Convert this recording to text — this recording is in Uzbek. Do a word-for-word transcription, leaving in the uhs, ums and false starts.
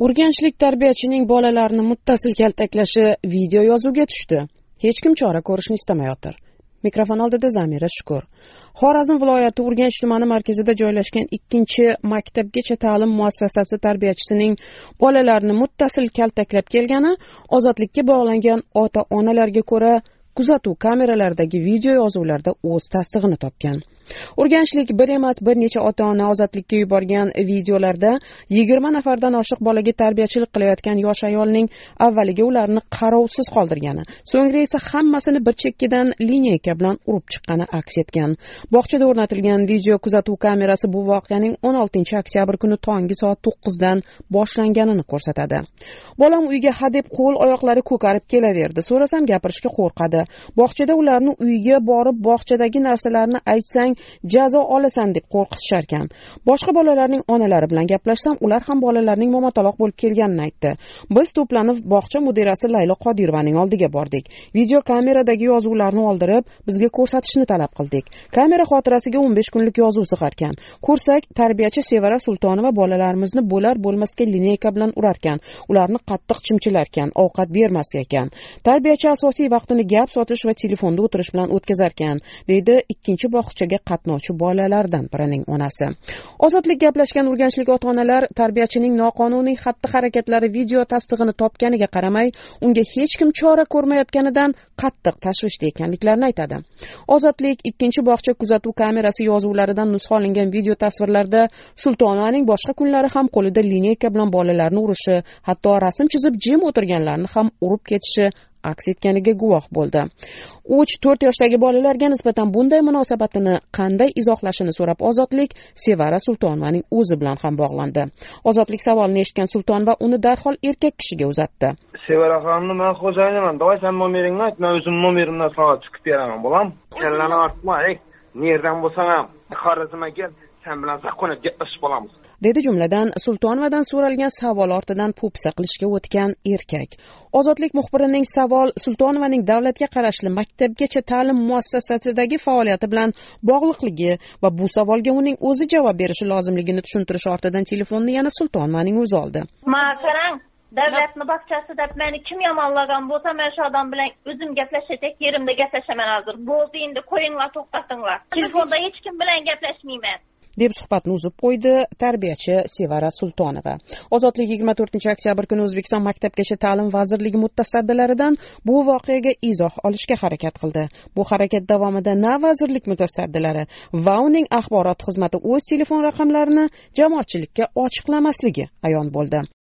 Urganchlik tarbiyachining bolalarni muttasil kaltaklashi video yozuvga tushdi. Hech kim chora ko'rishni istamayotir. Mikrofon oldida Zamira Shukur. Xorazm viloyati Urganch tumani markazida joylashgan ikkinchi maktabgacha ta'lim muassasasi tarbiyachisining bolalarni muttasil kaltaklab kelgani ozodlikka bog'langan ota-onalarga ko'ra kuzatuv kameralaridagi video yozuvlarda o'z tasdig'ini topgan. Urganchlik bir emas bir necha ota-ona ozodlikka yuborgan videolarda yigirma nafardan oshiq bolaga tarbiyachilik qilayotgan yosh ayolning avvaliga ularni qarovsiz qoldirgani, so'ngra esa hammasini bir chekkadan lineyka bilan urib chiqqani aks etgan. Bog'chada o'rnatilgan video kuzatuv kamerasi bu voqeaning o'n oltinchi oktyabr kuni tongi soat to'qqizdan boshlanganini ko'rsatadi. Bolam uyga hadeb qo'l oyoqlari ko'karib kelaverdi. So'rasam gapirishga qo'rqadi. Bog'chada ularni uyga borib bog'chadagi narsalarni aytsang jazo olasan deb qo'rqitishar ekan. Boshqa bolalarning onalari bilan gaplashsam, ular ham bolalarning momataloq bo'lib kelganini aytdi. Biz to'planib bog'cha mudirasi Laylo Qodirovaning oldiga bordik. Video kameradagi yozuvlarni oldirib, bizga ko'rsatishni talab qildik. Kamera xotirasiga o'n besh kunlik yozuv sig'arkan. Ko'rsak, tarbiyachi Sevara Sultonova bolalarimizni bo'lar bo'lmasga lineyka bilan urar ekan. Ularni qattiq chimchilar ekan, ovqat bermas ekan. Tarbiyachi asosiy vaqtini gap sotish va telefonda o'tirish bilan o'tkazar ekan, deydi ikkinchi bog'chaga qatnovchi bolalardan birining onasi. Ozodlik gaplashgan urganchlik ota-onalar tarbiyachining noqonuniy xatti-harakatlari video tasdig'ini topganiga qaramay, unga hech kim chora ko'rmayotganidan qattiq tashvishda ekanliklarini aytadi. Ozodlik ikkinchi bog'cha kuzatuv kamerasi yozuvlaridan nusxa olingan video tasvirlarda Sultonovaning boshqa kunlari ham qo'lida lineyka bilan bolalarni urishi, hatto rasm chizib jim o'tirganlarni ham urib ketishi aks etganiga guvoh bo'ldi. uch to'rt yoshdagi bolalarga nisbatan bunday munosabatini qanday izohlashini so'rab Ozodlik Sevara Sultonovaning o'zi bilan ham bog'landi. Ozodlik savolini eshitgan Sultonova uni darhol erkak kishiga uzatdi. Sevara xonimni men xo'jayiniman. Davay sen nomeringni ayt, men o'zim nomerimdan sana chiqib beraman, bo'lam? Kellani ortma, ey. Nerdan bo'lsang ham Xorazmga kel, sen bilan zaqqonib gaplashib olamiz. Dedi jumladan Sultonovadan so'ralgan savol ortidan po'pisa qilishga o'tgan erkak. Ozodlik muxbirining savol Sultonovaning davlatga qarashli maktabgacha ta'lim muassasasidagi faoliyati bilan bog'liqligi va bu savolga uning o'zi javob berishi lozimligini tushuntirish ortidan telefonni yana Sultonovaning o'zi oldi. Ma qarang, davlatni bog'chasi deb meni kim yomonlagan bo'lsa, men shu odam bilan o'zim gaplashatek, yerimda gaplashaman hozir. Bo'ldi, endi qo'yinglar, to'xtatinglar. Telefonda hech kim bilan gaplashmayman. deb suhbatni uzib qo'ydi tarbiyachi Sevara Sultonova. Ozodlik yigirma to'rtinchi oktyabr kuni O'zbekiston Maktabgacha ta'lim vazirligi mutasaddilaridan bu voqeaga izoh olishga harakat qildi. Bu harakat davomida na vazirlik mutasaddilari va uning axborot xizmati o'z telefon raqamlarini jamoatchilikka ochiqlamasligi ayon bo'ldi.